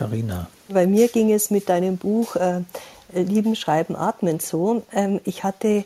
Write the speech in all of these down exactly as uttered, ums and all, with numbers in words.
Katharina. Bei mir ging es mit deinem Buch äh, Lieben, Schreiben, Atmen so. Ähm, ich hatte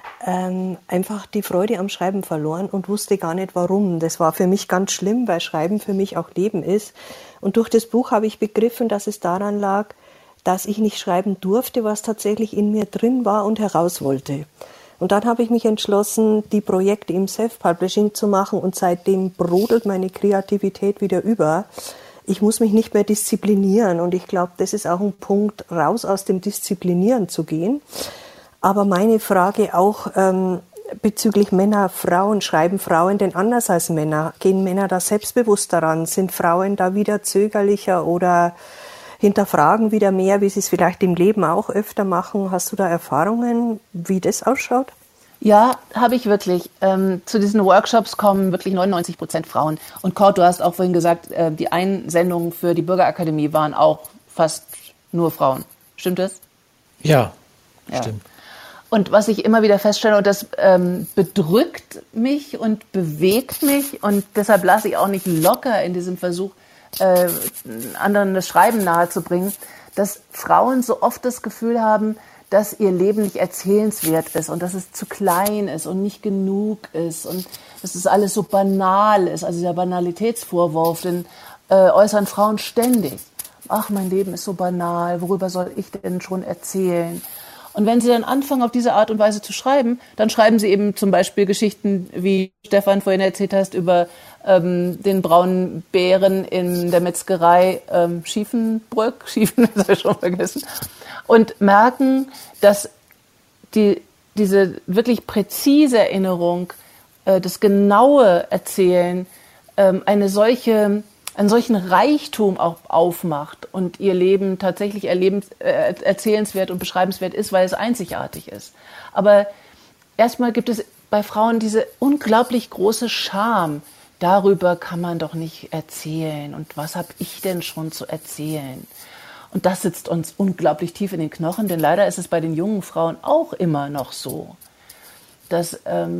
ähm, einfach die Freude am Schreiben verloren und wusste gar nicht warum. Das war für mich ganz schlimm, weil Schreiben für mich auch Leben ist. Und durch das Buch habe ich begriffen, dass es daran lag, dass ich nicht schreiben durfte, was tatsächlich in mir drin war und heraus wollte. Und dann habe ich mich entschlossen, die Projekte im Self-Publishing zu machen und seitdem brodelt meine Kreativität wieder über. Ich muss mich nicht mehr disziplinieren und ich glaube, das ist auch ein Punkt, raus aus dem Disziplinieren zu gehen. Aber meine Frage auch ähm, bezüglich Männer, Frauen, schreiben Frauen denn anders als Männer? Gehen Männer da selbstbewusst daran? Sind Frauen da wieder zögerlicher oder hinterfragen wieder mehr, wie sie es vielleicht im Leben auch öfter machen? Hast du da Erfahrungen, wie das ausschaut? Ja, habe ich wirklich. Ähm, zu diesen Workshops kommen wirklich neunundneunzig Prozent Frauen. Und Kurt, du hast auch vorhin gesagt, äh, die Einsendungen für die Bürgerakademie waren auch fast nur Frauen. Stimmt das? Ja, ja. Stimmt. Und was ich immer wieder feststelle, und das ähm, bedrückt mich und bewegt mich, und deshalb lasse ich auch nicht locker in diesem Versuch, äh, anderen das Schreiben nahezubringen, dass Frauen so oft das Gefühl haben, dass ihr Leben nicht erzählenswert ist und dass es zu klein ist und nicht genug ist und dass es alles so banal ist. Also dieser Banalitätsvorwurf, den äh, äußern Frauen ständig. Ach, mein Leben ist so banal, worüber soll ich denn schon erzählen? Und wenn sie dann anfangen, auf diese Art und Weise zu schreiben, dann schreiben sie eben zum Beispiel Geschichten, wie Stefan vorhin erzählt hast, über ähm, den braunen Bären in der Metzgerei ähm, Schiefenbrück, Schiefen, das habe ich schon vergessen, und merken, dass die, diese wirklich präzise Erinnerung, äh, das genaue Erzählen, ähm, eine solche einen solchen Reichtum auch aufmacht und ihr Leben tatsächlich erlebens, äh, erzählenswert und beschreibenswert ist, weil es einzigartig ist. Aber erstmal gibt es bei Frauen diese unglaublich große Scham. Darüber kann man doch nicht erzählen. Und was habe ich denn schon zu erzählen? Und das sitzt uns unglaublich tief in den Knochen, denn leider ist es bei den jungen Frauen auch immer noch so, dass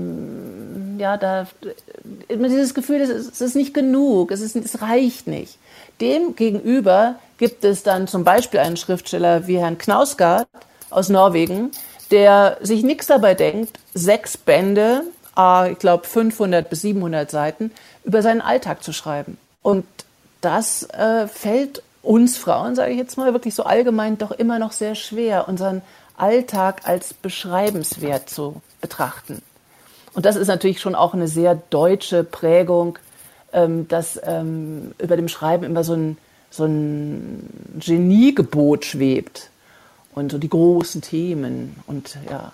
ähm, ja da immer dieses Gefühl, es ist, es ist nicht genug, es, ist, es reicht nicht. Dem gegenüber gibt es dann zum Beispiel einen Schriftsteller wie Herrn Knausgard aus Norwegen, der sich nichts dabei denkt, sechs Bände, äh, ich glaube fünfhundert bis siebenhundert Seiten, über seinen Alltag zu schreiben. Und das äh, fällt uns Frauen, sage ich jetzt mal, wirklich so allgemein doch immer noch sehr schwer, unseren Alltag als beschreibenswert zu betrachten. Und das ist natürlich schon auch eine sehr deutsche Prägung, ähm, dass ähm, über dem Schreiben immer so ein, so ein Geniegebot schwebt und so die großen Themen und ja,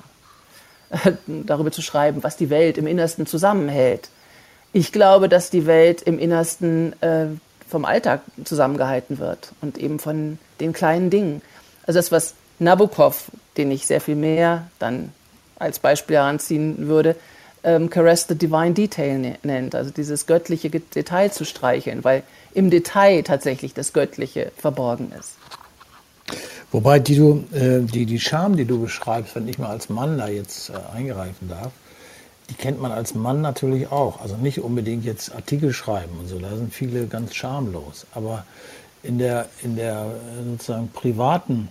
darüber zu schreiben, was die Welt im Innersten zusammenhält. Ich glaube, dass die Welt im Innersten äh, vom Alltag zusammengehalten wird und eben von den kleinen Dingen. Also das, was Nabokov, den ich sehr viel mehr dann als Beispiel heranziehen würde, ähm, Caress the Divine Detail ne- nennt, also dieses göttliche Detail zu streicheln, weil im Detail tatsächlich das Göttliche verborgen ist. Wobei die, du, äh, die, die Scham, die du beschreibst, wenn ich mal als Mann da jetzt äh, eingreifen darf, die kennt man als Mann natürlich auch. Also nicht unbedingt jetzt Artikel schreiben und so, da sind viele ganz schamlos. Aber in der, in der sozusagen privaten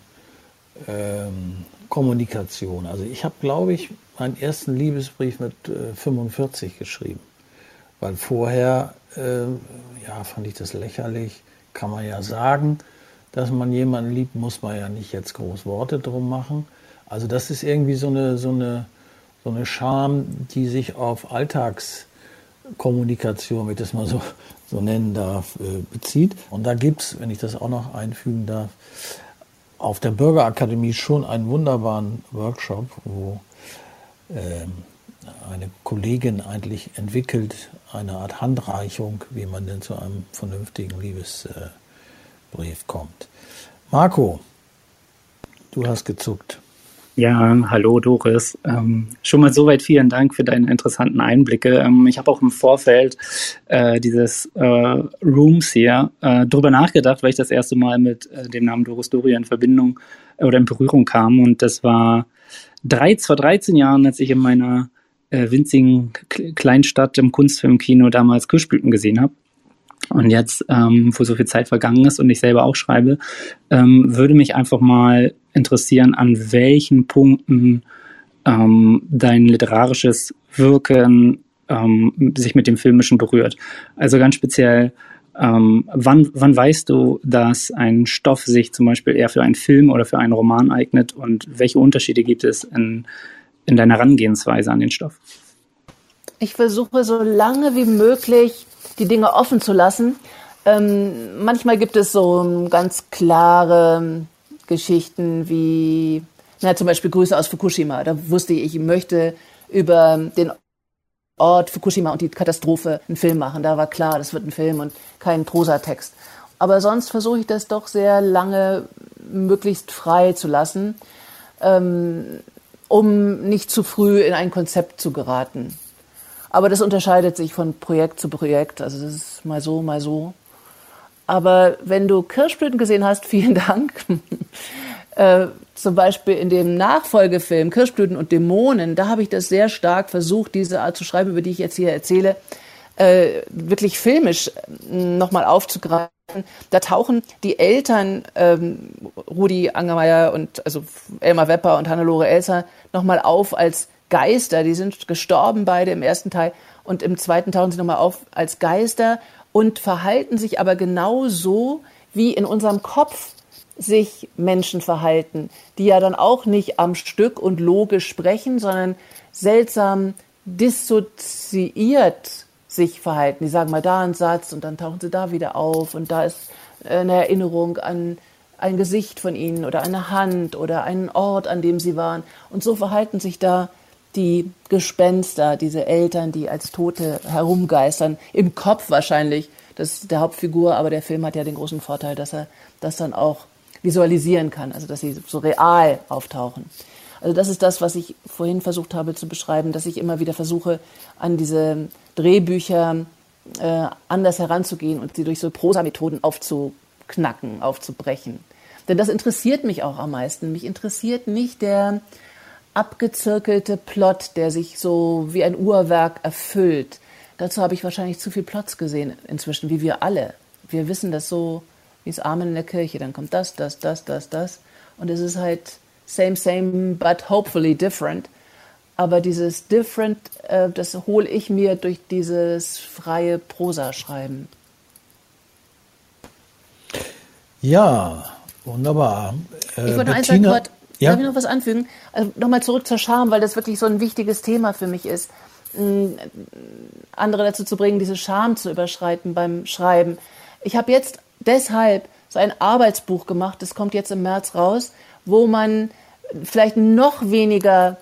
ähm, Kommunikation. Also ich habe, glaube ich, meinen ersten Liebesbrief mit äh, fünfundvierzig geschrieben. Weil vorher, äh, ja, fand ich das lächerlich, kann man ja sagen, dass man jemanden liebt, muss man ja nicht jetzt groß Worte drum machen. Also das ist irgendwie so eine, so eine, so eine Scham, die sich auf Alltagskommunikation, wenn ich das mal so, so nennen darf, äh, bezieht. Und da gibt's, wenn ich das auch noch einfügen darf, auf der Bürgerakademie schon einen wunderbaren Workshop, wo ähm, eine Kollegin eigentlich entwickelt, eine Art Handreichung, wie man denn zu einem vernünftigen Liebesbrief kommt. Marco, du hast gezuckt. Ja, hallo Doris. Ähm, schon mal soweit vielen Dank für deine interessanten Einblicke. Ähm, ich habe auch im Vorfeld äh, dieses äh, Rooms hier äh, drüber nachgedacht, weil ich das erste Mal mit äh, dem Namen Doris Doria in Verbindung äh, oder in Berührung kam. Und das war drei, vor dreizehn Jahren, als ich in meiner äh, winzigen K- Kleinstadt im Kunstfilmkino damals Kirschblüten gesehen habe. Und jetzt, ähm, wo so viel Zeit vergangen ist und ich selber auch schreibe, ähm, würde mich einfach mal interessieren, an welchen Punkten ähm, dein literarisches Wirken ähm, sich mit dem Filmischen berührt. Also ganz speziell, ähm, wann, wann weißt du, dass ein Stoff sich zum Beispiel eher für einen Film oder für einen Roman eignet, und welche Unterschiede gibt es in, in deiner Herangehensweise an den Stoff? Ich versuche so lange wie möglich die Dinge offen zu lassen. Ähm, manchmal gibt es so ganz klare Geschichten wie, na, zum Beispiel Grüße aus Fukushima. Da wusste ich, ich möchte über den Ort Fukushima und die Katastrophe einen Film machen. Da war klar, das wird ein Film und kein Prosatext. Aber sonst versuche ich das doch sehr lange möglichst frei zu lassen, ähm, um nicht zu früh in ein Konzept zu geraten. Aber das unterscheidet sich von Projekt zu Projekt. Also das ist mal so, mal so. Aber wenn du Kirschblüten gesehen hast, vielen Dank. äh, zum Beispiel in dem Nachfolgefilm Kirschblüten und Dämonen, da habe ich das sehr stark versucht, diese Art zu schreiben, über die ich jetzt hier erzähle, äh, wirklich filmisch nochmal aufzugreifen. Da tauchen die Eltern, ähm, Rudi Angermeier und also Elmar Wepper und Hannelore Elser, nochmal auf als Geister. Die sind gestorben beide im ersten Teil, und im zweiten tauchen sie nochmal auf als Geister und verhalten sich aber genauso, wie in unserem Kopf sich Menschen verhalten, die ja dann auch nicht am Stück und logisch sprechen, sondern seltsam dissoziiert sich verhalten. Die sagen mal da einen Satz und dann tauchen sie da wieder auf, und da ist eine Erinnerung an ein Gesicht von ihnen oder eine Hand oder einen Ort, an dem sie waren. Und so verhalten sich da die Gespenster, diese Eltern, die als Tote herumgeistern, im Kopf wahrscheinlich, das ist der Hauptfigur, aber der Film hat ja den großen Vorteil, dass er das dann auch visualisieren kann, also dass sie so real auftauchen. Also das ist das, was ich vorhin versucht habe zu beschreiben, dass ich immer wieder versuche, an diese Drehbücher äh, anders heranzugehen und sie durch so Prosamethoden aufzuknacken, aufzubrechen. Denn das interessiert mich auch am meisten. Mich interessiert nicht der abgezirkelte Plot, der sich so wie ein Uhrwerk erfüllt. Dazu habe ich wahrscheinlich zu viel Plots gesehen inzwischen, wie wir alle. Wir wissen das so, wie es Amen in der Kirche. Dann kommt das, das, das, das, das. Und es ist halt same, same, but hopefully different. Aber dieses different, äh, das hole ich mir durch dieses freie Prosa-Schreiben. Ja, wunderbar. Äh, ich wollte noch eins sagen, Kurt, ja? Darf ich noch was anfügen? Also nochmal zurück zur Scham, weil das wirklich so ein wichtiges Thema für mich ist. Andere dazu zu bringen, diese Scham zu überschreiten beim Schreiben. Ich habe jetzt deshalb so ein Arbeitsbuch gemacht, das kommt jetzt im März raus, wo man vielleicht noch weniger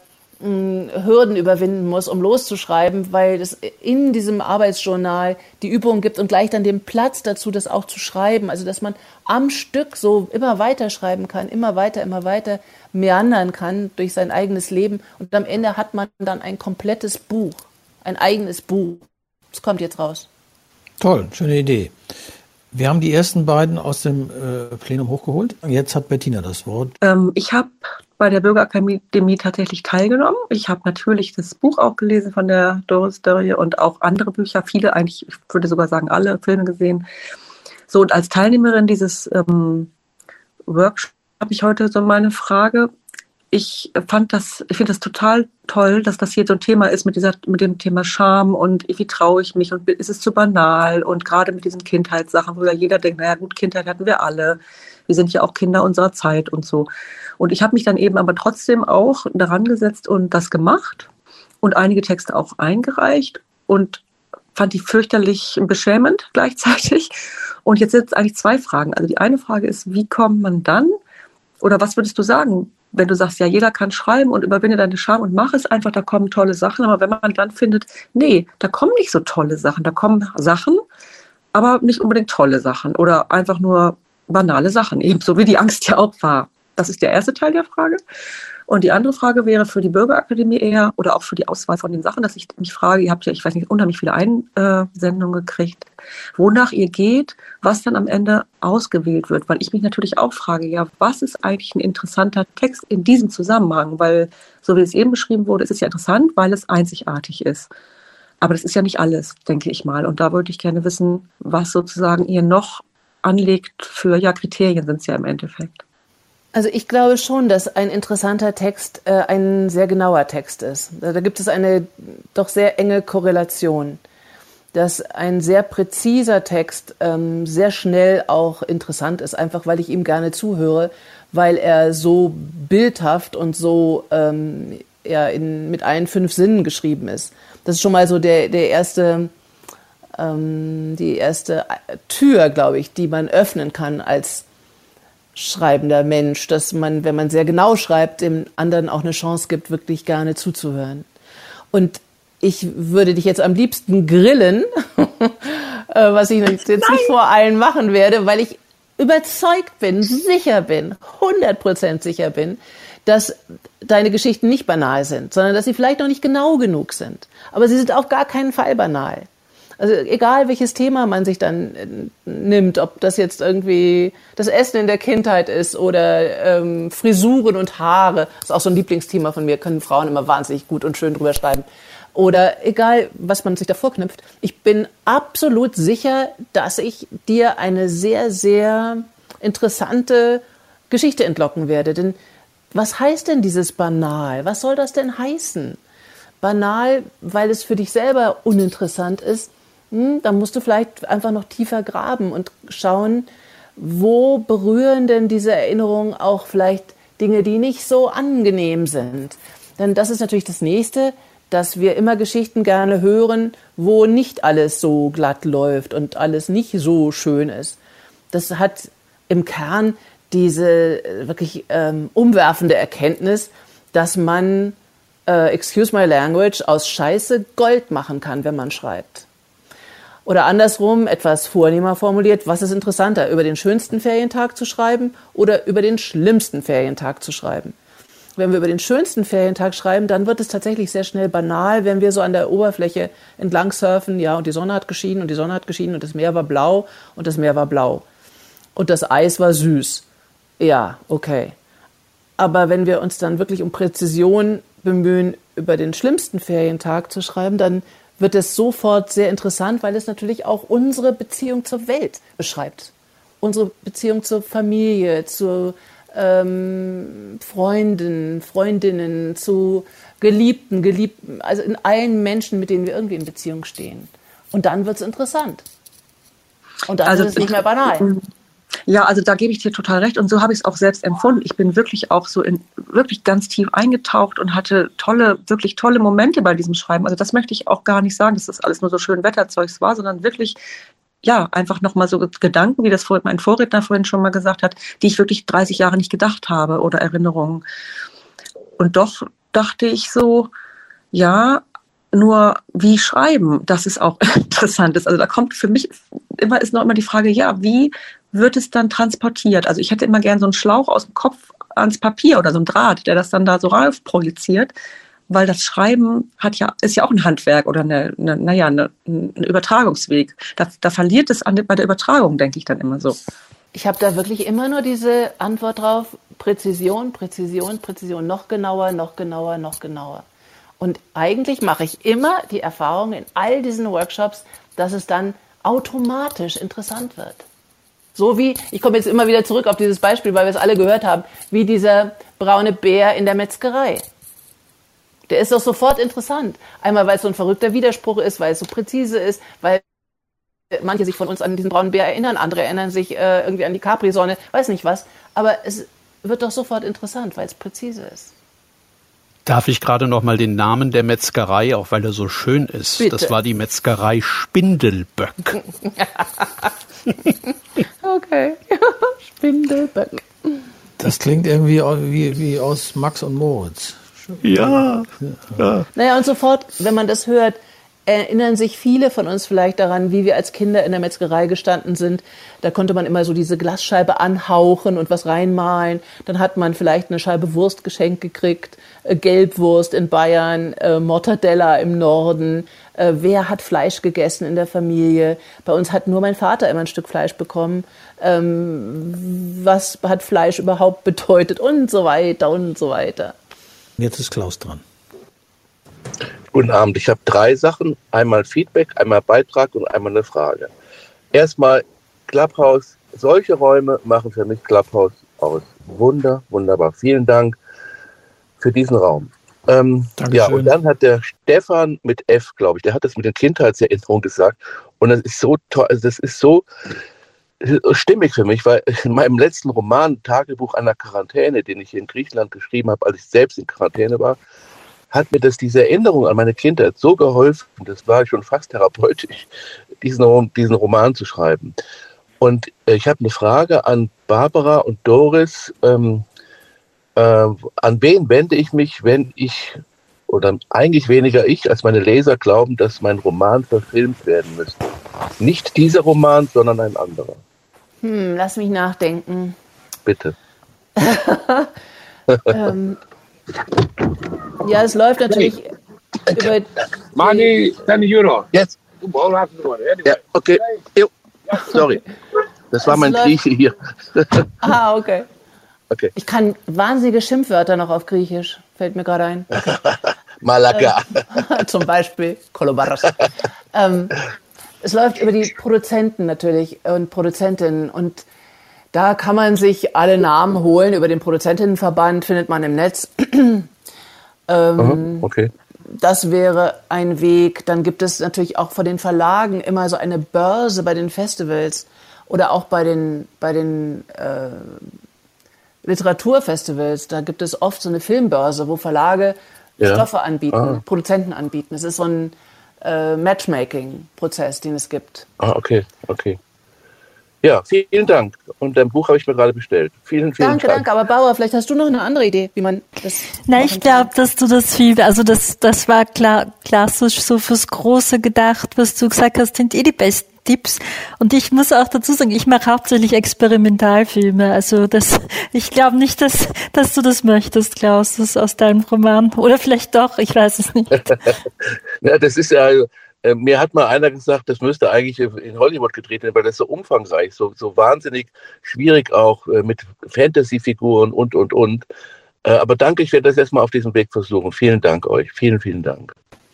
mh, Hürden überwinden muss, um loszuschreiben, weil es in diesem Arbeitsjournal die Übung gibt und gleich dann den Platz dazu, das auch zu schreiben. Also dass man am Stück so immer weiter schreiben kann, immer weiter, immer weiter meandern kann durch sein eigenes Leben. Und am Ende hat man dann ein komplettes Buch, ein eigenes Buch. Das kommt jetzt raus. Toll, schöne Idee. Wir haben die ersten beiden aus dem äh, Plenum hochgeholt. Jetzt hat Bettina das Wort. Ähm, ich habe bei der Bürgerakademie tatsächlich teilgenommen. Ich habe natürlich das Buch auch gelesen von der Doris Dörrie und auch andere Bücher, viele eigentlich, ich würde sogar sagen alle Filme gesehen. So, und als Teilnehmerin dieses ähm, Workshops habe ich heute so meine Frage. Ich fand das, ich finde das total toll, dass das hier so ein Thema ist mit dieser, mit dem Thema Scham und wie traue ich mich und ist es zu banal, und gerade mit diesen Kindheitssachen, wo ja jeder denkt, naja gut, Kindheit hatten wir alle. Wir sind ja auch Kinder unserer Zeit und so. Und ich habe mich dann eben aber trotzdem auch daran gesetzt und das gemacht und einige Texte auch eingereicht und fand die fürchterlich beschämend gleichzeitig. Und jetzt sind es eigentlich zwei Fragen. Also die eine Frage ist, wie kommt man dann, oder was würdest du sagen, wenn du sagst, ja, jeder kann schreiben und überwinde deine Scham und mach es einfach, da kommen tolle Sachen. Aber wenn man dann findet, nee, da kommen nicht so tolle Sachen, da kommen Sachen, aber nicht unbedingt tolle Sachen oder einfach nur banale Sachen, ebenso wie die Angst ja auch war. Das ist der erste Teil der Frage. Und die andere Frage wäre für die Bürgerakademie eher oder auch für die Auswahl von den Sachen, dass ich mich frage, ihr habt ja, ich weiß nicht, unheimlich viele Einsendungen gekriegt, wonach ihr geht, was dann am Ende ausgewählt wird. Weil ich mich natürlich auch frage, ja, was ist eigentlich ein interessanter Text in diesem Zusammenhang? Weil, so wie es eben beschrieben wurde, ist es ja interessant, weil es einzigartig ist. Aber das ist ja nicht alles, denke ich mal. Und da würde ich gerne wissen, was sozusagen ihr noch anlegt für, ja, Kriterien sind es ja im Endeffekt. Also ich glaube schon, dass ein interessanter Text äh, ein sehr genauer Text ist. Da gibt es eine doch sehr enge Korrelation, dass ein sehr präziser Text ähm, sehr schnell auch interessant ist, einfach weil ich ihm gerne zuhöre, weil er so bildhaft und so ähm, ja, in, mit allen fünf Sinnen geschrieben ist. Das ist schon mal so der, der erste, ähm, die erste Tür, glaube ich, die man öffnen kann als schreibender Mensch, dass man, wenn man sehr genau schreibt, dem anderen auch eine Chance gibt, wirklich gerne zuzuhören. Und ich würde dich jetzt am liebsten grillen, was ich jetzt Nein. nicht vor allen machen werde, weil ich überzeugt bin, sicher bin, hundert Prozent sicher bin, dass deine Geschichten nicht banal sind, sondern dass sie vielleicht noch nicht genau genug sind. Aber sie sind auf gar keinen Fall banal. Also egal, welches Thema man sich dann nimmt, ob das jetzt irgendwie das Essen in der Kindheit ist oder ähm, Frisuren und Haare, das ist auch so ein Lieblingsthema von mir, können Frauen immer wahnsinnig gut und schön drüber schreiben. Oder egal, was man sich da vorknüpft, ich bin absolut sicher, dass ich dir eine sehr, sehr interessante Geschichte entlocken werde. Denn was heißt denn dieses banal? Was soll das denn heißen? Banal, weil es für dich selber uninteressant ist, hm, dann musst du vielleicht einfach noch tiefer graben und schauen, wo berühren denn diese Erinnerungen auch vielleicht Dinge, die nicht so angenehm sind. Denn das ist natürlich das Nächste, dass wir immer Geschichten gerne hören, wo nicht alles so glatt läuft und alles nicht so schön ist. Das hat im Kern diese wirklich ähm, umwerfende Erkenntnis, dass man, äh, excuse my language, aus Scheiße Gold machen kann, wenn man schreibt. Oder andersrum, etwas vornehmer formuliert, was ist interessanter, über den schönsten Ferientag zu schreiben oder über den schlimmsten Ferientag zu schreiben? Wenn wir über den schönsten Ferientag schreiben, dann wird es tatsächlich sehr schnell banal, wenn wir so an der Oberfläche entlang surfen, ja, und die Sonne hat geschienen und die Sonne hat geschienen und das Meer war blau und das Meer war blau. Und das Eis war süß. Ja, okay. Aber wenn wir uns dann wirklich um Präzision bemühen, über den schlimmsten Ferientag zu schreiben, dann wird es sofort sehr interessant, weil es natürlich auch unsere Beziehung zur Welt beschreibt. Unsere Beziehung zur Familie, zu ähm, Freunden, Freundinnen, zu Geliebten, Geliebten, also in allen Menschen, mit denen wir irgendwie in Beziehung stehen. Und dann wird es interessant. Und dann also, ist es nicht mehr banal. Ja, also da gebe ich dir total recht und so habe ich es auch selbst empfunden. Ich bin wirklich auch so in wirklich ganz tief eingetaucht und hatte tolle, wirklich tolle Momente bei diesem Schreiben. Also das möchte ich auch gar nicht sagen, dass das alles nur so schön Wetterzeugs war, sondern wirklich, ja, einfach nochmal so Gedanken, wie das mein Vorredner vorhin schon mal gesagt hat, die ich wirklich dreißig Jahre nicht gedacht habe oder Erinnerungen. Und doch dachte ich so, ja, nur wie schreiben, das ist auch interessant ist. Also da kommt für mich immer, ist noch immer die Frage, ja, wie wird es dann transportiert? Also ich hätte immer gern so einen Schlauch aus dem Kopf ans Papier oder so einen Draht, der das dann da so rauf projiziert, weil das Schreiben hat ja, ist ja auch ein Handwerk oder eine, eine, naja, eine, ein Übertragungsweg. Da, da verliert es an, bei der Übertragung, denke ich dann immer so. Ich habe da wirklich immer nur diese Antwort drauf, Präzision, Präzision, Präzision, noch genauer, noch genauer, noch genauer. Und eigentlich mache ich immer die Erfahrung in all diesen Workshops, dass es dann automatisch interessant wird. So wie, ich komme jetzt immer wieder zurück auf dieses Beispiel, weil wir es alle gehört haben, wie dieser braune Bär in der Metzgerei. Der ist doch sofort interessant. Einmal, weil es so ein verrückter Widerspruch ist, weil es so präzise ist, weil manche sich von uns an diesen braunen Bär erinnern, andere erinnern sich äh, irgendwie an die Capri-Sonne, weiß nicht was. Aber es wird doch sofort interessant, weil es präzise ist. Darf ich gerade noch mal den Namen der Metzgerei, auch weil er so schön ist? Bitte. Das war die Metzgerei Spindelböck. Okay, Spindelböck. Das klingt irgendwie wie, wie aus Max und Moritz. Ja. ja. Naja, und sofort, wenn man das hört, erinnern sich viele von uns vielleicht daran, wie wir als Kinder in der Metzgerei gestanden sind. Da konnte man immer so diese Glasscheibe anhauchen und was reinmalen. Dann hat man vielleicht eine Scheibe Wurst geschenkt gekriegt, äh, Gelbwurst in Bayern, äh, Mortadella im Norden. Äh, wer hat Fleisch gegessen in der Familie? Bei uns hat nur mein Vater immer ein Stück Fleisch bekommen. Ähm, was hat Fleisch überhaupt bedeutet? Und so weiter und so weiter. Jetzt ist Klaus dran. Guten Abend. Ich habe drei Sachen. Einmal Feedback, einmal Beitrag und einmal eine Frage. Erstmal Clubhouse. Solche Räume machen für mich Clubhouse aus. Wunder, wunderbar. Vielen Dank für diesen Raum. Ähm, ja, und dann hat der Stefan mit F, glaube ich, der hat das mit den Kindheitserinnerungen gesagt. Und das ist so toll, also das ist so stimmig für mich, weil in meinem letzten Roman, Tagebuch einer Quarantäne, den ich hier in Griechenland geschrieben habe, als ich selbst in Quarantäne war, hat mir das diese Erinnerung an meine Kindheit so geholfen, das war schon fast therapeutisch, diesen, diesen Roman zu schreiben. Und äh, ich habe eine Frage an Barbara und Doris. Ähm, äh, an wen wende ich mich, wenn ich, oder eigentlich weniger ich, als meine Leser glauben, dass mein Roman verfilmt werden müsste? Nicht dieser Roman, sondern ein anderer. Hm, lass mich nachdenken. Bitte. ähm, ja, es läuft natürlich über... Money, ten Euro. Jetzt. Ja, okay. Jo. Sorry. Das war Es mein läuft- Grieche hier. Ah, okay. Okay. Ich kann wahnsinnige Schimpfwörter noch auf Griechisch, fällt mir gerade ein. Okay. Malaga. Zum Beispiel Kolobaros. ähm, es läuft über die Produzenten natürlich und Produzentinnen und da kann man sich alle Namen holen. Über den Produzentinnenverband findet man im Netz. ähm, Aha, okay. Das wäre ein Weg. Dann gibt es natürlich auch von den Verlagen immer so eine Börse bei den Festivals oder auch bei den, bei den äh, Literaturfestivals. Da gibt es oft so eine Filmbörse, wo Verlage Ja. Stoffe anbieten, Ah. Produzenten anbieten. Es ist so ein äh, Matchmaking-Prozess, den es gibt. Ah, okay, okay. Ja, vielen Dank. Und dein Buch habe ich mir gerade bestellt. Vielen, vielen Danke, Dank. danke. Aber Bauer, vielleicht hast du noch eine andere Idee, wie man das... Na, ich glaube, dass du das viel, also das, das war klar, klassisch so fürs Große gedacht, was du gesagt hast, sind eh die besten Tipps. Und ich muss auch dazu sagen, ich mache hauptsächlich Experimentalfilme. Also das, ich glaube nicht, dass, dass du das möchtest, Klaus, das aus deinem Roman. Oder vielleicht doch, ich weiß es nicht. Ja, das ist ja, äh, mir hat mal einer gesagt, das müsste eigentlich in Hollywood gedreht werden, weil das so umfangreich, so, so wahnsinnig schwierig auch äh, mit Fantasy-Figuren und, und, und. Äh, aber danke, ich werde das erstmal auf diesem Weg versuchen. Vielen Dank euch. Vielen, vielen Dank.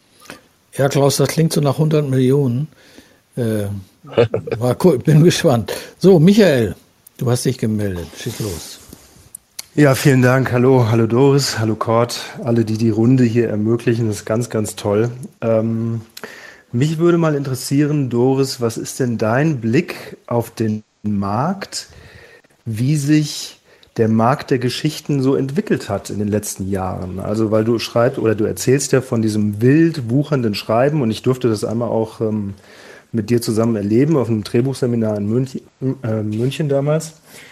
Ja, Klaus, das klingt so nach hundert Millionen. Äh, war cool, bin gespannt. So, Michael, du hast dich gemeldet. Schieß los. Ja, vielen Dank. Hallo, hallo Doris, hallo Kurt, alle, die die Runde hier ermöglichen. Das ist ganz, ganz toll. Ähm, mich würde mal interessieren, Doris, was ist denn dein Blick auf den Markt, wie sich der Markt der Geschichten so entwickelt hat in den letzten Jahren? Also, weil du schreibst oder du erzählst ja von diesem wild wuchernden Schreiben und ich durfte das einmal auch ähm, mit dir zusammen erleben auf einem Drehbuchseminar in München, äh, München damals.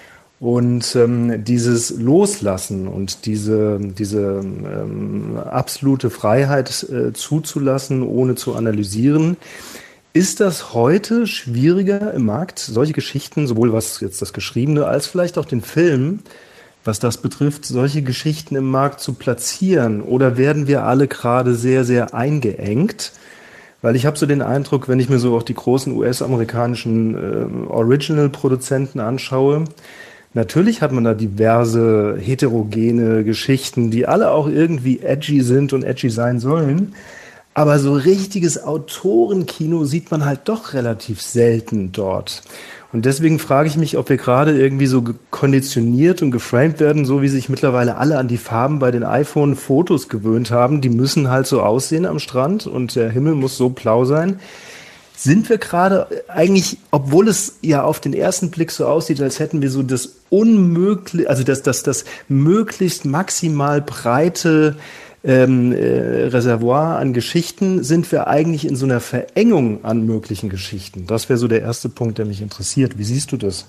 Und ähm, dieses Loslassen und diese, diese ähm, absolute Freiheit äh, zuzulassen, ohne zu analysieren, ist das heute schwieriger im Markt, solche Geschichten, sowohl was jetzt das Geschriebene als vielleicht auch den Film, was das betrifft, solche Geschichten im Markt zu platzieren? Oder werden wir alle gerade sehr, sehr eingeengt? Weil ich habe so den Eindruck, wenn ich mir so auch die großen U S-amerikanischen äh, Original-Produzenten anschaue, natürlich hat man da diverse heterogene Geschichten, die alle auch irgendwie edgy sind und edgy sein sollen. Aber so richtiges Autorenkino sieht man halt doch relativ selten dort. Und deswegen frage ich mich, ob wir gerade irgendwie so konditioniert und geframed werden, so wie sich mittlerweile alle an die Farben bei den iPhone-Fotos gewöhnt haben. Die müssen halt so aussehen am Strand und der Himmel muss so blau sein. Sind wir gerade eigentlich, obwohl es ja auf den ersten Blick so aussieht, als hätten wir so das unmöglich, also das, das, das möglichst maximal breite ähm, äh, Reservoir an Geschichten, sind wir eigentlich in so einer Verengung an möglichen Geschichten? Das wäre so der erste Punkt, der mich interessiert. Wie siehst du das?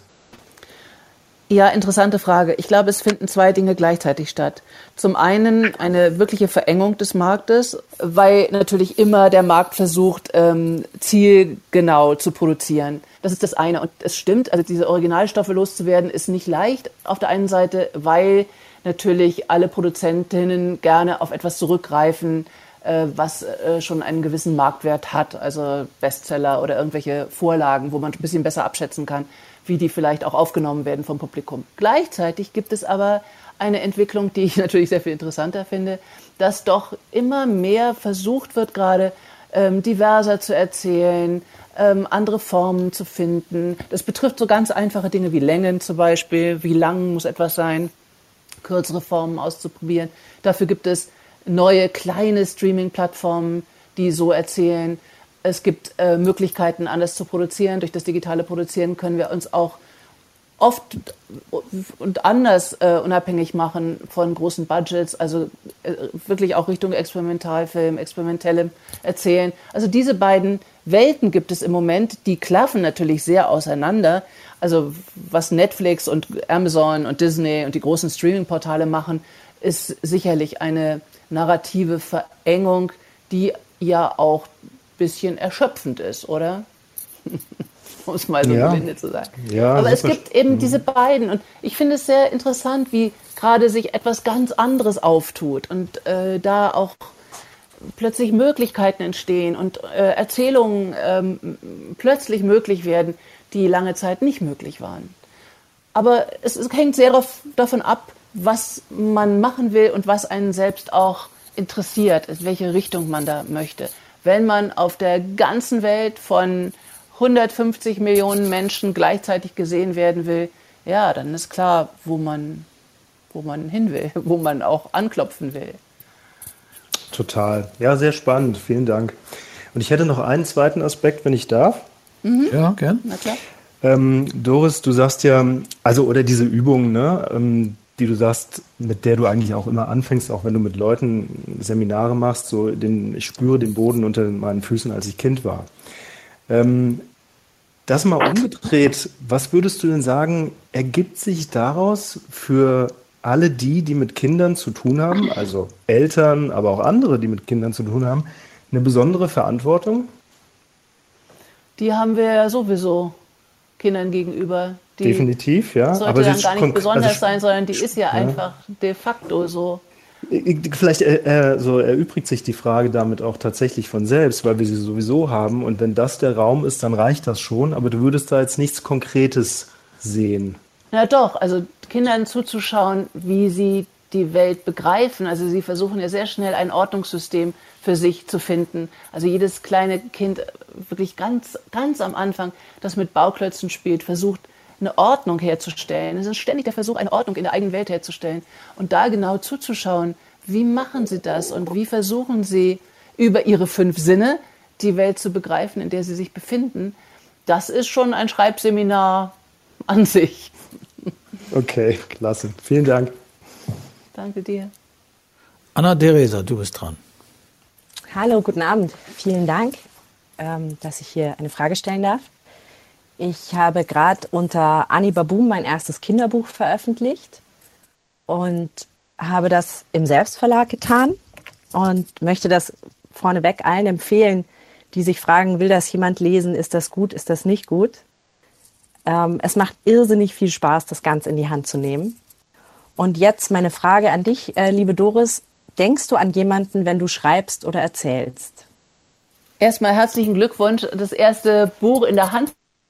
Ja, interessante Frage. Ich glaube, es finden zwei Dinge gleichzeitig statt. Zum einen eine wirkliche Verengung des Marktes, weil natürlich immer der Markt versucht, ähm, zielgenau zu produzieren. Das ist das eine. Und es stimmt, also diese Originalstoffe loszuwerden, ist nicht leicht auf der einen Seite, weil natürlich alle Produzentinnen gerne auf etwas zurückgreifen, äh, was äh, schon einen gewissen Marktwert hat. Also Bestseller oder irgendwelche Vorlagen, wo man ein bisschen besser abschätzen kann, wie die vielleicht auch aufgenommen werden vom Publikum. Gleichzeitig gibt es aber eine Entwicklung, die ich natürlich sehr viel interessanter finde, dass doch immer mehr versucht wird, gerade ähm, diverser zu erzählen, ähm, andere Formen zu finden. Das betrifft so ganz einfache Dinge wie Längen zum Beispiel, wie lang muss etwas sein, kürzere Formen auszuprobieren. Dafür gibt es neue kleine Streaming-Plattformen, die so erzählen. Es gibt äh, Möglichkeiten, anders zu produzieren. Durch das digitale Produzieren können wir uns auch oft und anders äh, unabhängig machen von großen Budgets, also äh, wirklich auch Richtung Experimentalfilm, experimentellem Erzählen. Also diese beiden Welten gibt es im Moment, die klaffen natürlich sehr auseinander. Also was Netflix und Amazon und Disney und die großen Streaming-Portale machen, ist sicherlich eine narrative Verengung, die ja auch ein bisschen erschöpfend ist, oder? Um es mal so Ja. gelinde zu sagen. Ja, Aber es super. gibt eben diese beiden. Und ich finde es sehr interessant, wie gerade sich etwas ganz anderes auftut und äh, da auch plötzlich Möglichkeiten entstehen und äh, Erzählungen ähm, plötzlich möglich werden, die lange Zeit nicht möglich waren. Aber es, es hängt sehr darauf, davon ab, was man machen will und was einen selbst auch interessiert, in welche Richtung man da möchte. Wenn man auf der ganzen Welt von hundertfünfzig Millionen Menschen gleichzeitig gesehen werden will, ja, dann ist klar, wo man, wo man hin will, wo man auch anklopfen will. Total. Ja, sehr spannend. Vielen Dank. Und ich hätte noch einen zweiten Aspekt, wenn ich darf. Mhm. Ja, gern. Na klar. Ähm, Doris, du sagst ja, also oder diese Übung, ne, ähm, die du sagst, mit der du eigentlich auch immer anfängst, auch wenn du mit Leuten Seminare machst, so den, ich spüre den Boden unter meinen Füßen, als ich Kind war. Ähm, das mal umgedreht, was würdest du denn sagen, ergibt sich daraus für alle die, die mit Kindern zu tun haben, also Eltern, aber auch andere, die mit Kindern zu tun haben, eine besondere Verantwortung? Die haben wir ja sowieso Kindern gegenüber. Die Definitiv, ja. sollte aber dann sie gar nicht konk- besonders also, sein, sondern die ist ja ja. einfach de facto so. Vielleicht äh, so erübrigt sich die Frage damit auch tatsächlich von selbst, weil wir sie sowieso haben. Und wenn das der Raum ist, dann reicht das schon. Aber du würdest da jetzt nichts Konkretes sehen. Na doch, also Kindern zuzuschauen, wie sie die Welt begreifen. Also sie versuchen ja sehr schnell ein Ordnungssystem für sich zu finden. Also jedes kleine Kind wirklich ganz, ganz am Anfang, das mit Bauklötzen spielt, versucht eine Ordnung herzustellen. Es ist ständig der Versuch, eine Ordnung in der eigenen Welt herzustellen. Und da genau zuzuschauen, wie machen sie das und wie versuchen sie über ihre fünf Sinne die Welt zu begreifen, in der sie sich befinden, das ist schon ein Schreibseminar an sich. Okay, klasse. Vielen Dank. Danke dir. Anna-Theresa, du bist dran. Hallo, guten Abend. Vielen Dank, ähm, dass ich hier eine Frage stellen darf. Ich habe gerade unter Annie Baboum mein erstes Kinderbuch veröffentlicht und habe das im Selbstverlag getan und möchte das vorneweg allen empfehlen, die sich fragen, will das jemand lesen, ist das gut, ist das nicht gut? Ähm, es macht irrsinnig viel Spaß, das Ganze in die Hand zu nehmen. Und jetzt meine Frage an dich, äh, liebe Doris, denkst du an jemanden, wenn du schreibst oder erzählst? Erstmal herzlichen Glückwunsch, das erste Buch in der Hand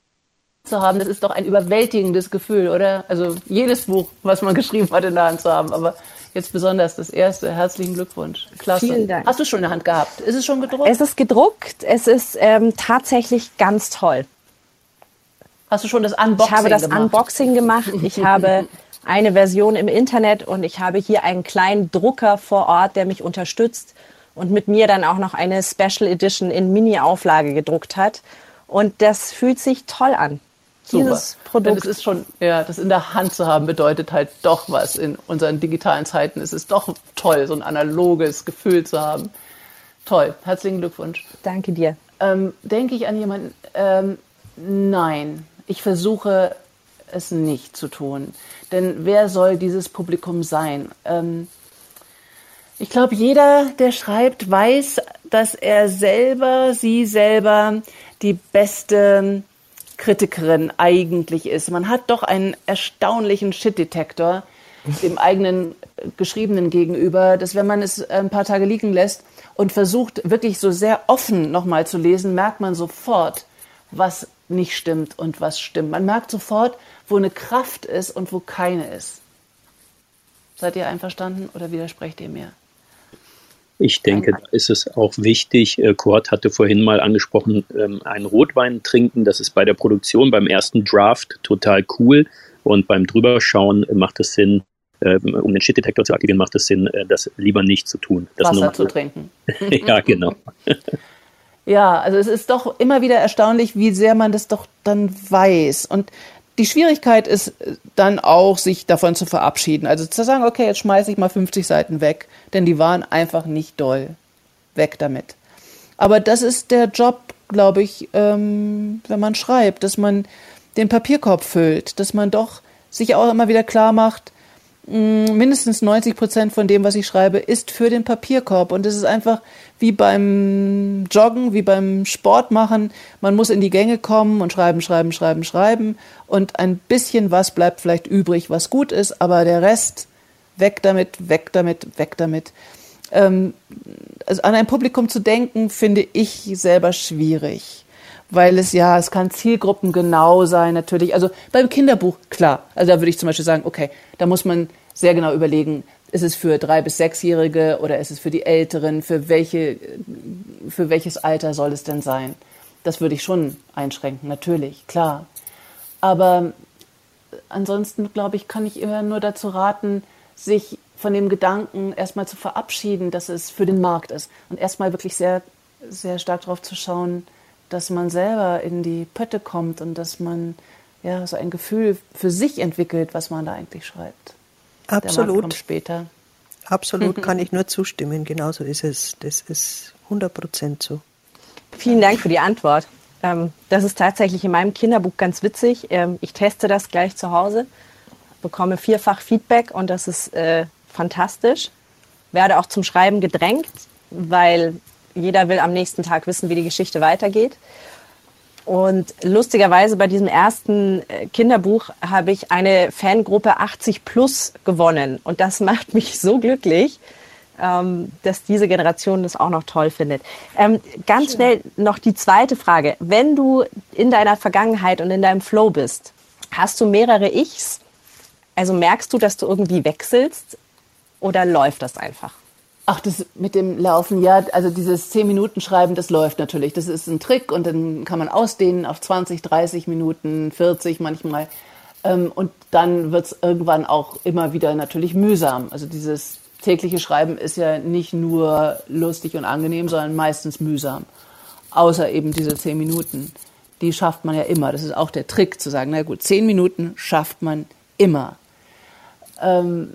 zu haben, das ist doch ein überwältigendes Gefühl, oder? Also jedes Buch, was man geschrieben hat, in der Hand zu haben, aber jetzt besonders das erste. Herzlichen Glückwunsch. Klasse. Vielen Dank. Hast du schon in der Hand gehabt? Ist es schon gedruckt? Es ist gedruckt, es ist ähm, tatsächlich ganz toll. Hast du schon das Unboxing gemacht? Ich habe das gemacht? Unboxing gemacht, ich habe eine Version im Internet und ich habe hier einen kleinen Drucker vor Ort, der mich unterstützt und mit mir dann auch noch eine Special Edition in Mini-Auflage gedruckt hat. Und das fühlt sich toll an. Super. Dieses Produkt. Das ist schon, ja, das in der Hand zu haben, bedeutet halt doch was. In unseren digitalen Zeiten ist es doch toll, so ein analoges Gefühl zu haben. Toll. Herzlichen Glückwunsch. Danke dir. Ähm, denke ich an jemanden? Ähm, nein. Ich versuche es nicht zu tun. Denn wer soll dieses Publikum sein? Ähm, ich glaube, jeder, der schreibt, weiß, dass er selber, sie selber die beste Kritikerin eigentlich ist. Man hat doch einen erstaunlichen Shit-Detektor dem eigenen Geschriebenen gegenüber, dass wenn man es ein paar Tage liegen lässt und versucht, wirklich so sehr offen nochmal zu lesen, merkt man sofort, was nicht stimmt und was stimmt. Man merkt sofort, wo eine Kraft ist und wo keine ist. Seid ihr einverstanden oder widersprecht ihr mir? Ich denke, da ist es auch wichtig, äh, Kurt hatte vorhin mal angesprochen, ähm, einen Rotwein trinken, das ist bei der Produktion, beim ersten Draft total cool und beim Drüberschauen äh, macht es Sinn, äh, um den Shit-Detektor zu aktivieren, macht es Sinn, äh, das lieber nicht zu tun. Das Wasser nur zu trinken. Ja, genau. Ja, also es ist doch immer wieder erstaunlich, wie sehr man das doch dann weiß. Und die Schwierigkeit ist dann auch, sich davon zu verabschieden. Also zu sagen, okay, jetzt schmeiße ich mal fünfzig Seiten weg, denn die waren einfach nicht doll. Weg damit. Aber das ist der Job, glaube ich, ähm, wenn man schreibt, dass man den Papierkorb füllt, dass man doch sich auch immer wieder klar macht, mh, mindestens neunzig Prozent von dem, was ich schreibe, ist für den Papierkorb. Und es ist einfach wie beim Joggen, wie beim Sport machen. Man muss in die Gänge kommen und schreiben, schreiben, schreiben, schreiben. Und ein bisschen was bleibt vielleicht übrig, was gut ist, aber der Rest, weg damit, weg damit, weg damit. Ähm, also an ein Publikum zu denken, finde ich selber schwierig. Weil es ja, es kann zielgruppengenau sein natürlich. Also beim Kinderbuch, klar. Also da würde ich zum Beispiel sagen, okay, da muss man sehr genau überlegen, ist es für drei- bis sechsjährige oder ist es für die Älteren? Für welche, für welches Alter soll es denn sein? Das würde ich schon einschränken, natürlich, klar. Aber ansonsten, glaube ich, kann ich immer nur dazu raten, sich von dem Gedanken erstmal zu verabschieden, dass es für den Markt ist. Und erstmal wirklich sehr, sehr stark darauf zu schauen, dass man selber in die Pötte kommt und dass man ja so ein Gefühl für sich entwickelt, was man da eigentlich schreibt. Absolut. Der Markt kommt später. Absolut, kann ich nur zustimmen. Genauso ist es. Das ist hundert Prozent so. Vielen Dank für die Antwort. Das ist tatsächlich in meinem Kinderbuch ganz witzig. Ich teste das gleich zu Hause, bekomme vierfach Feedback und das ist äh, fantastisch. Werde auch zum Schreiben gedrängt, weil jeder will am nächsten Tag wissen, wie die Geschichte weitergeht. Und lustigerweise bei diesem ersten Kinderbuch habe ich eine Fangruppe achtzig plus gewonnen. Und das macht mich so glücklich, dass diese Generation das auch noch toll findet. Ähm, ganz Schön. Schnell noch die zweite Frage. Wenn du in deiner Vergangenheit und in deinem Flow bist, hast du mehrere Ichs? Also merkst du, dass du irgendwie wechselst oder läuft das einfach? Ach, das mit dem Laufen, ja, also dieses zehn Minuten Schreiben, das läuft natürlich. Das ist ein Trick und dann kann man ausdehnen auf zwanzig, dreißig Minuten, vierzig manchmal. Und dann wird es irgendwann auch immer wieder natürlich mühsam. Also dieses tägliche Schreiben ist ja nicht nur lustig und angenehm, sondern meistens mühsam. Außer eben diese zehn Minuten. Die schafft man ja immer. Das ist auch der Trick, zu sagen, na gut, zehn Minuten schafft man immer. Ähm,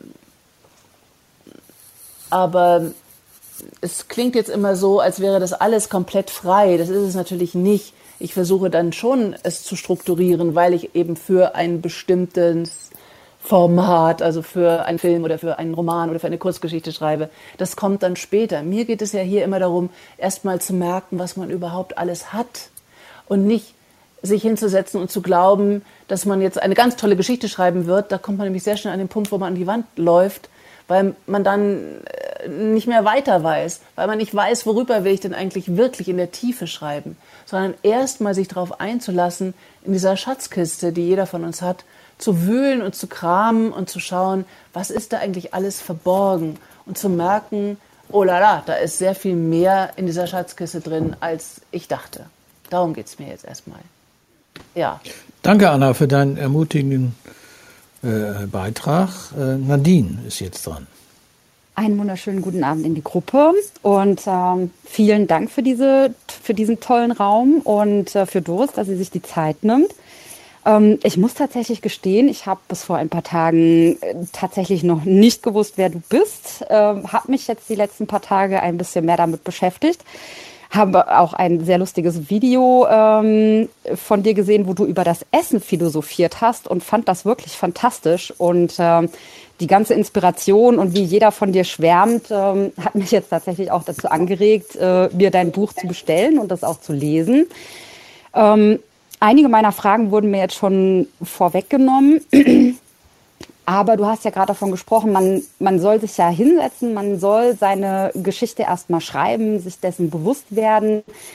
aber es klingt jetzt immer so, als wäre das alles komplett frei. Das ist es natürlich nicht. Ich versuche dann schon, es zu strukturieren, weil ich eben für ein bestimmtes Format, also für einen Film oder für einen Roman oder für eine Kurzgeschichte schreibe. Das kommt dann später. Mir geht es ja hier immer darum, erstmal zu merken, was man überhaupt alles hat und nicht sich hinzusetzen und zu glauben, dass man jetzt eine ganz tolle Geschichte schreiben wird. Da kommt man nämlich sehr schnell an den Punkt, wo man an die Wand läuft, weil man dann nicht mehr weiter weiß, weil man nicht weiß, worüber will ich denn eigentlich wirklich in der Tiefe schreiben, sondern erst mal sich darauf einzulassen, in dieser Schatzkiste, die jeder von uns hat, zu wühlen und zu kramen und zu schauen, was ist da eigentlich alles verborgen und zu merken, oh la la, da ist sehr viel mehr in dieser Schatzkiste drin, als ich dachte. Darum geht es mir jetzt erstmal. Ja. Danke, Anna, für deinen ermutigenden äh, Beitrag. Äh, Nadine ist jetzt dran. Einen wunderschönen guten Abend in die Gruppe und ähm, vielen Dank für, diese, für diesen tollen Raum und äh, für Doris, dass sie sich die Zeit nimmt. Ähm, ich muss tatsächlich gestehen, ich habe bis vor ein paar Tagen äh, tatsächlich noch nicht gewusst, wer du bist. Äh, habe mich jetzt die letzten paar Tage ein bisschen mehr damit beschäftigt. Habe auch ein sehr lustiges Video ähm, von dir gesehen, wo du über das Essen philosophiert hast und fand das wirklich fantastisch. Und ähm, die ganze Inspiration und wie jeder von dir schwärmt, ähm, hat mich jetzt tatsächlich auch dazu angeregt, äh, mir dein Buch zu bestellen und das auch zu lesen. Ähm, einige meiner Fragen wurden mir jetzt schon vorweggenommen. Aber du hast ja gerade davon gesprochen, man, man soll sich ja hinsetzen, man soll seine Geschichte erstmal schreiben, sich dessen bewusst werden.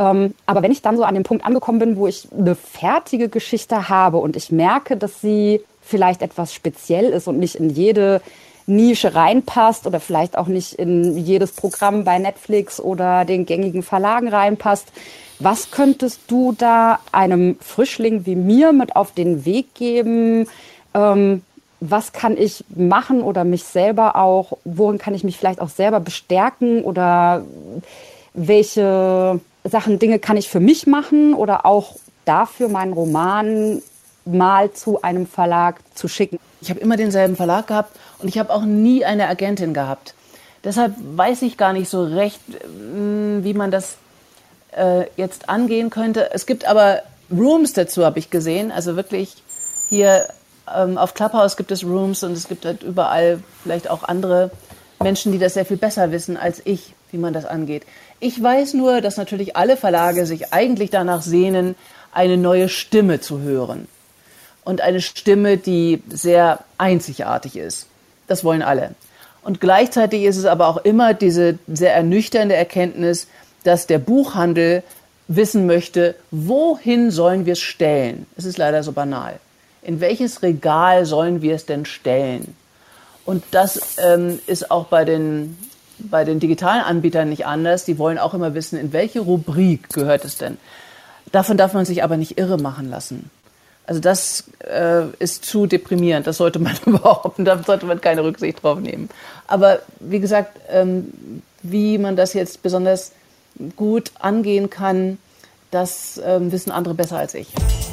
Ähm, aber wenn ich dann so an dem Punkt angekommen bin, wo ich eine fertige Geschichte habe und ich merke, dass sie vielleicht etwas speziell ist und nicht in jede Nische reinpasst oder vielleicht auch nicht in jedes Programm bei Netflix oder den gängigen Verlagen reinpasst, was könntest du da einem Frischling wie mir mit auf den Weg geben? Ähm, was kann ich machen oder mich selber auch, worin kann ich mich vielleicht auch selber bestärken oder welche Sachen, Dinge kann ich für mich machen oder auch dafür meinen Roman mal zu einem Verlag zu schicken? Ich habe immer denselben Verlag gehabt und ich habe auch nie eine Agentin gehabt. Deshalb weiß ich gar nicht so recht, wie man das äh, jetzt angehen könnte. Es gibt aber Rooms dazu, habe ich gesehen. Also wirklich hier ähm, auf Clubhouse gibt es Rooms und es gibt halt überall vielleicht auch andere Menschen, die das sehr viel besser wissen als ich, wie man das angeht. Ich weiß nur, dass natürlich alle Verlage sich eigentlich danach sehnen, eine neue Stimme zu hören. Und eine Stimme, die sehr einzigartig ist. Das wollen alle. Und gleichzeitig ist es aber auch immer diese sehr ernüchternde Erkenntnis, dass der Buchhandel wissen möchte, wohin sollen wir es stellen? Es ist leider so banal. In welches Regal sollen wir es denn stellen? Und das ähm, ist auch bei den, bei den digitalen Anbietern nicht anders. Die wollen auch immer wissen, in welche Rubrik gehört es denn? Davon darf man sich aber nicht irre machen lassen. Also das äh, ist zu deprimierend, das sollte man überhaupt, da sollte man keine Rücksicht drauf nehmen. Aber wie gesagt, ähm, wie man das jetzt besonders gut angehen kann, das ähm, wissen andere besser als ich.